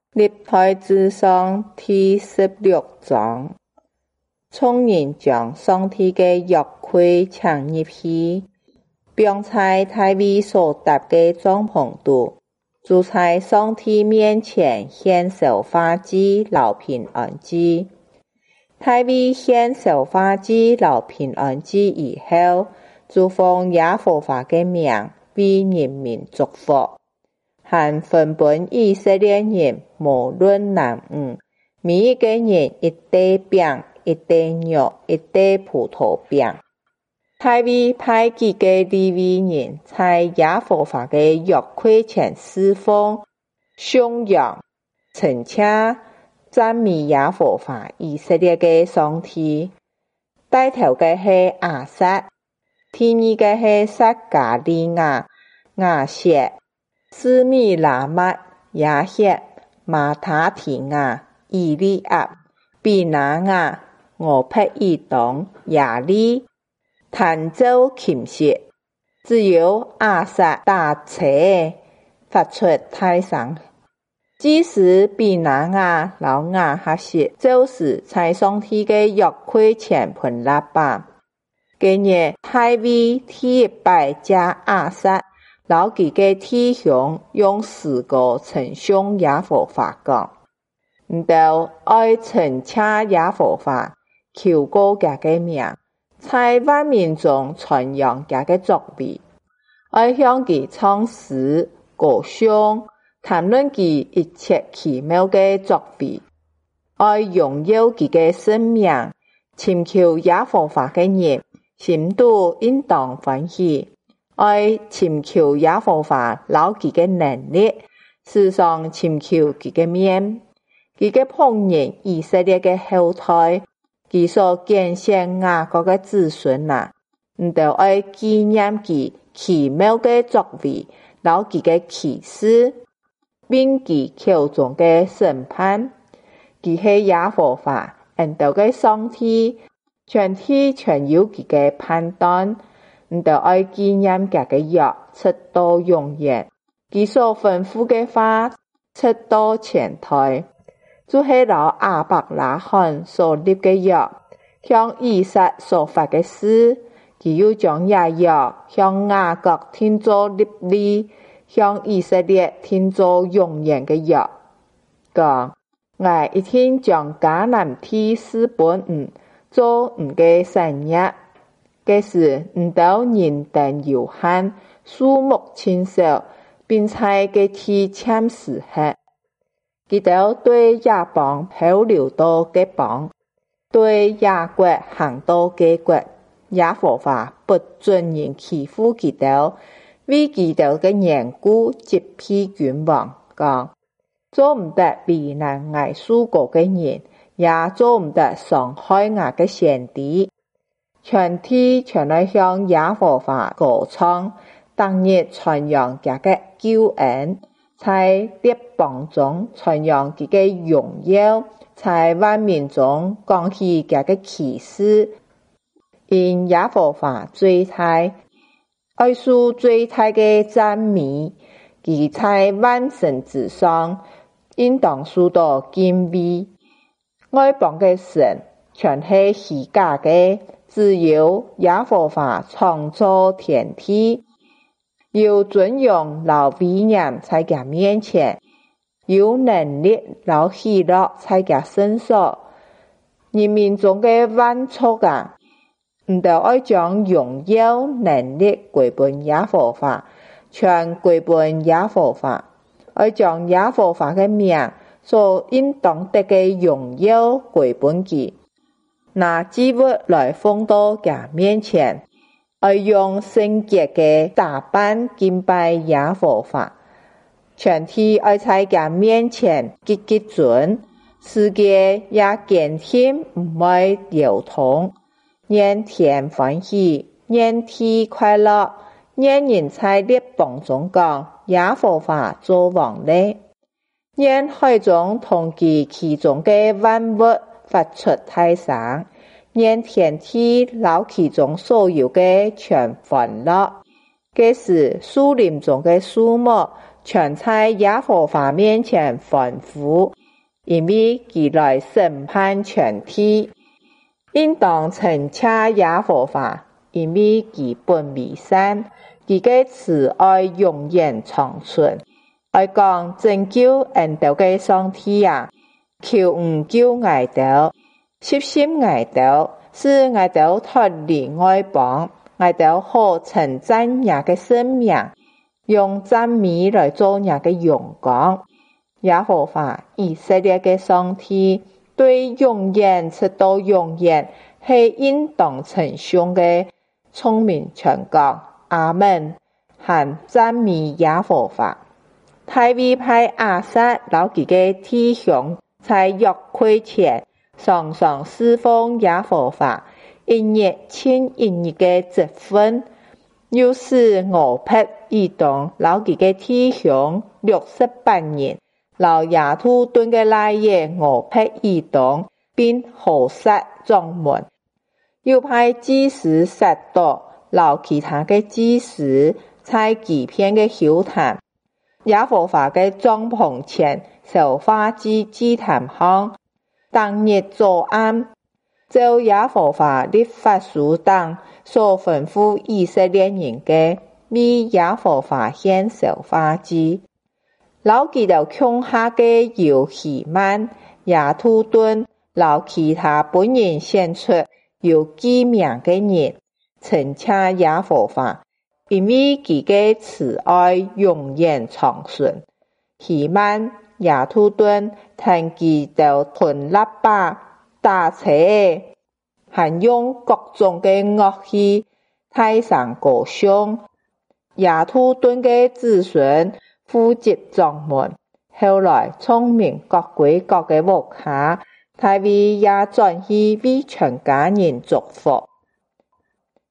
历代志上第16章，众人将上帝的约柜抢入去，并在大卫所搭的帐篷中，就在上帝面前献烧化祭留平安祭。大卫献烧化祭留平安祭以后，就奉耶和华的名为人民祝福，还分本以色列人无论男女，每一个人一袋饼、一袋肉、一袋葡萄饼。大卫派几个利未人在耶和华的约柜前侍奉、颂扬、陈请、赞美耶和华以色列的上帝。带头的是亚萨，第二个是撒加利亚、亚谢、斯米拉麦、亚歇、马他提亚、以利亚、比拿雅、俄佩以东、亚利、弹奏琴瑟。只有亚萨打车发出大声。即使比拿雅老亚哈谢就是在上帝的约柜前喷喇叭。今日大卫第一摆加亚萨老几个弟兄用诗歌称颂耶和华讲，就爱陈请耶和华，求告他的名，在万民中传扬他的作为，爱向他唱诗歌颂，谈论他一切奇妙的作为，爱荣耀他的圣名，寻求耶和华的人心中应当欢喜，爱寻求耶和华老他的能力，时常寻求他的面。他的仆人以色列的后代，他所拣选雅各的子孙啊，就爱纪念他奇妙的作为，老他的启示，并其口中的审判。他是耶和华恩道的上帝，全体全有他的判断，就爱纪念他的约，直到永远。他所吩咐的话，直到前代。就是老亚伯拉罕所立的约，向以撒所发的誓，他又将这约向雅各听作立例，向以色列听作永远的约。讲，我一天将迦南地4本做的产业，这时到人等有限，数目减少，并在这地签时刻。他就对亚邦保留到各邦，对亚国行到各国。耶和华不准人欺负他们，为他们的缘故击毙君王，讲做不得为难我属国的人，也做不得伤害我的先知。全体全来向耶和华歌唱，当日传扬他的救恩。在列邦中传扬他的荣耀，在万民中讲起他的奇事。因耶和华最大，爱属最大的赞美，他在万神之上，应当受到敬畏。外邦的神全是虚假的，只有耶和华创造天地。有尊荣老威严在他面前，有能力老喜乐在他身上。人民中的万族啊，就爱将荣耀能力归本耶和华，全归本耶和华，爱将耶和华的名所应当得的荣耀归本他，拿祭物来放到他面前。爱用圣洁的打扮敬拜耶和华，全体爱在他面前积尊，世界也坚信不会流通，愿天欢喜，愿地快乐，愿人在列邦中讲耶和华做王嘞，愿海中同其中的万物发出大声。愿天地老其中所有的全欢乐，这时树林中的树木全在耶和华面前欢呼，因为他来审判全地。应当称谢耶和华，因为他本为善，他的慈爱永远长存。爱讲拯救恩道的上帝啊，求救爱道，摄心爱道，使爱道脱离外邦，爱道好称赞耶的生命，用赞美来做耶的荣光。耶和华以色列的上帝，对永远直到永远，是应当称颂的。聪明全讲阿门，和赞美耶和华。大卫派亚萨老他的弟兄在约柜前常常侍奉耶和华，一日千一日的职分，又使俄弗以东老他的弟兄68人，老亚土顿的来也俄弗以东，并何塞众门，又派祭司撒督老其他的祭司在几片的休坛。耶和华的帐篷前烧化祭祭坛上，当日早暗，照耶和华律法书等所吩咐以色列人的，为耶和华献烧化祭。老基督穷下的有希曼、亚土顿，老其他本人献出有记名的人，称谢耶和华，因为他的慈爱永远长存。希曼、亚土顿听基督吞喇叭、打车，还用各种的乐器台上歌颂。亚土顿的子孙富集众门，后来聪明各归各的牧下，大卫也转去为全家人祝福。